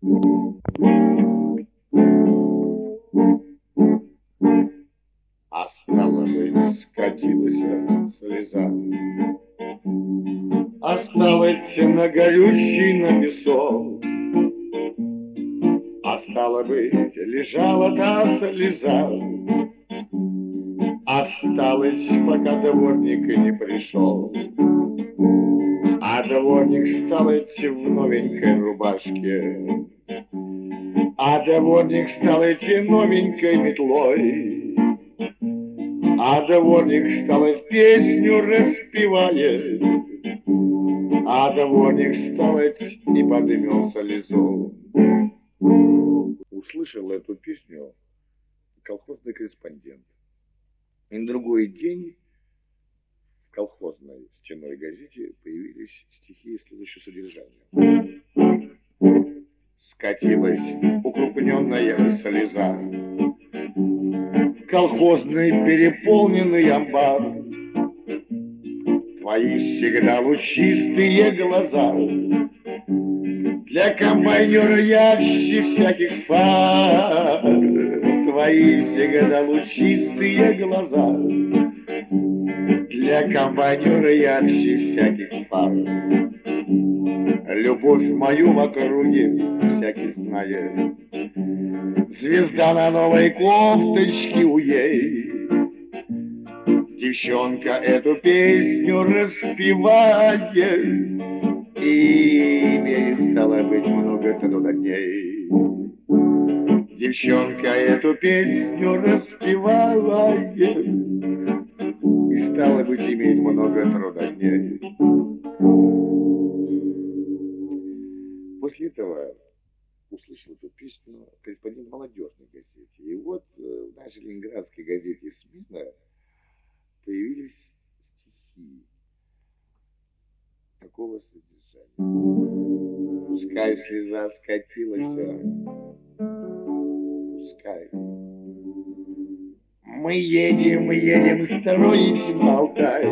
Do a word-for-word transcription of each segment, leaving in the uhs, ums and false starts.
А стало быть, скатилась слеза, осталась на горючий на песок. А стало быть, лежала та слеза, осталось, пока дворник не пришел. А дворник стал идти в новенькой рубашке, а дворник стал идти новенькой метлой, а дворник стал песню распевает, а дворник стал идти и подымел слезу. Услышал эту песню колхозный корреспондент. И на другой день в колхозной стенной газете появились стихи следующего содержания. Скатилась укрупненная слеза в колхозный переполненный амбар. Твои всегда лучистые глаза для комбайнера ярче всяких фар. Твои всегда лучистые глаза для комбайнера ярче всяких фар. Любовь мою в округе всякий знает, звезда на новой кофточке у ей. Девчонка эту песню распевает и имеет, стало быть, много труда дней. Девчонка эту песню распевает и, стало быть, имеет много труда дней. После этого услышал эту песню корреспондент молодежной газете. И вот в нашей ленинградской газете «Смена» появились стихи такого содержания. Пускай слеза скатилась, пускай. Мы едем, мы едем строить на Алтай.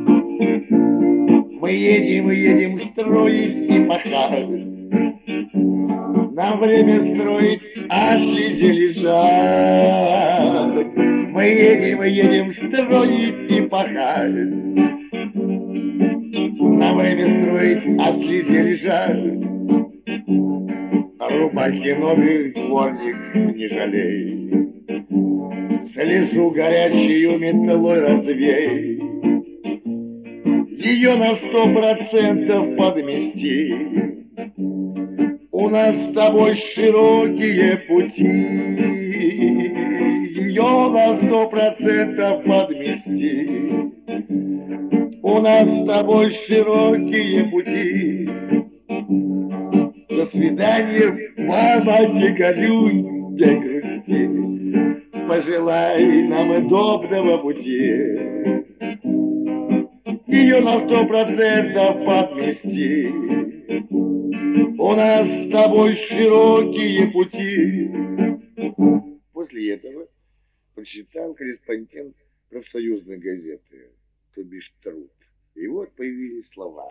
Мы едем, мы едем строить и пахать. Нам время строить, а слезы лежат. Мы едем, мы едем строить и пахать. Нам время строить, а слезы лежат. Рубахи новых дворник не жалей. Слезу горячую метлой развей. Ее на сто процентов подмести. У нас с тобой широкие пути, ее на сто процентов подмести. У нас с тобой широкие пути. До свидания, мама, не горюй, не грусти. Пожелай нам удобного пути. Ее на сто процентов подмести. У нас с тобой широкие пути. После этого прочитал корреспондент профсоюзной газеты, то бишь «Труд». И вот появились слова.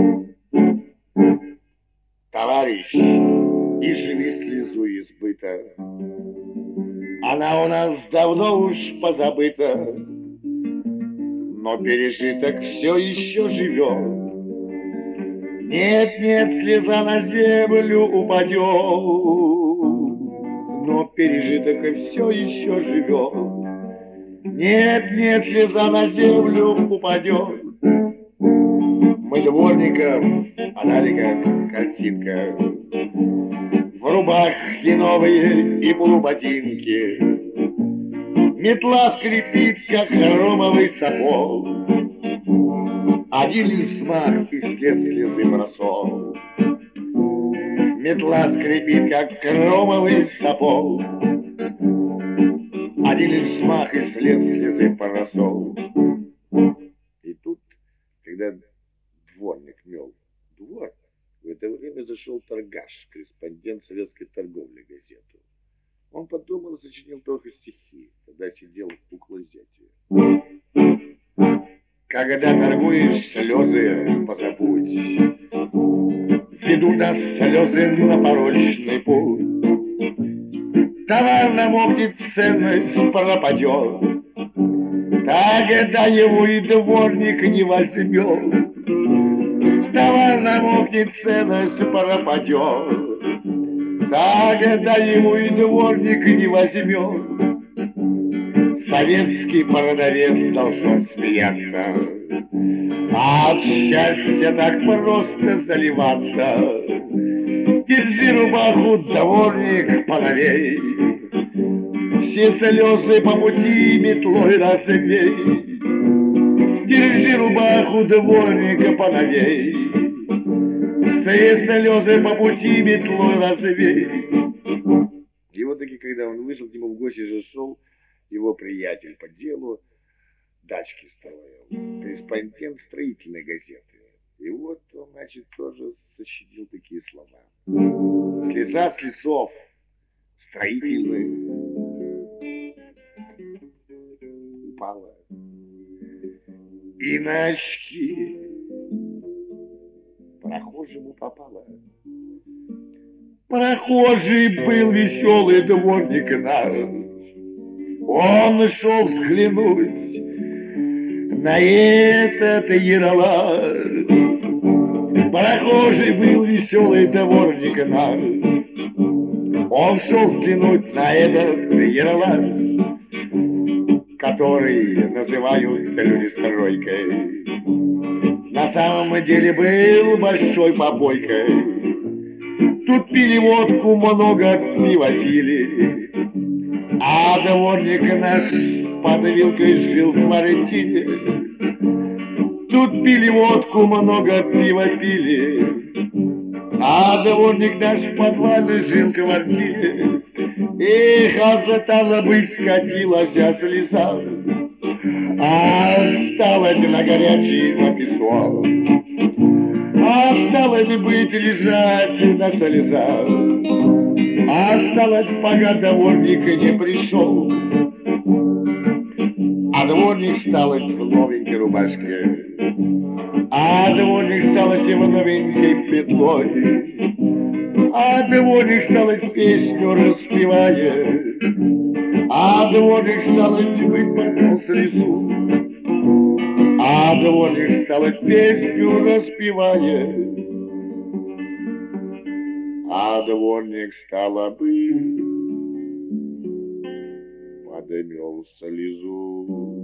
Товарищ, изживи слезу избыта. Она у нас давно уж позабыта, но пережиток все еще живет. Нет, нет, слеза на землю упадет, но пережиток все еще живет. Нет, нет, слеза на землю упадет. Мы дворников подали как картинка, в рубахе новые и полуботинки. Метла скрипит, как хромовый сапог. Один лишь взмах и слез слезы бросок. Метла скрипит, как хромовый сапог. Один лишь взмах и слез слезы бросок. И тут, когда дворник мел двор, в это время зашел торгаш, корреспондент советской торговли газету. Он подумал и сочинил только стихи, когда сидел около зятя. Когда торгуешь, слезы позабудь. Ведут нас слезы на порочный путь. Товар намокнет, ценность пропадет, тогда его и дворник не возьмет. Товар намокнет, ценность пропадет, тогда его и дворник не возьмет. Советский продавец должен смеяться, от счастья так просто заливаться. Держи рубаху, дворник, поновей, все слезы по пути метлой разбей. Держи рубаху, дворника, поновей, все слезы по пути метлой разбей. И вот таки, когда он вышел, к нему в гости зашел его приятель по делу, дачки строил, корреспондент строительной газеты. И вот он, значит, тоже сочинил такие слова. Слеза с лесов строительных упала, и на очки прохожему попала. Прохожий был веселый дворник наш, он шел взглянуть на этот ералаш. Прохожий был веселый дворник наш, он шел взглянуть на этот ералаш, который называют люди стройкой. На самом деле был большой попойкой. Тут пили водку, много пива пили, а дворник наш под вилкой жил в квартире. Тут пили водку, много пива пили, а дворник наш в подвале жил в квартире. Эх, а стала бы скатилась слеза, а стала на горячий на песок, а стала бы быть лежать на слезах, а стала, пока дворник не пришел. А дворник стал в новенькой рубашке, а дворник стал в новенькой петлой, а дворник стал песню распевает, а дворник стал быть потом слезу, а дворник стал песню распевает, а дворник стала бы подымел слезу.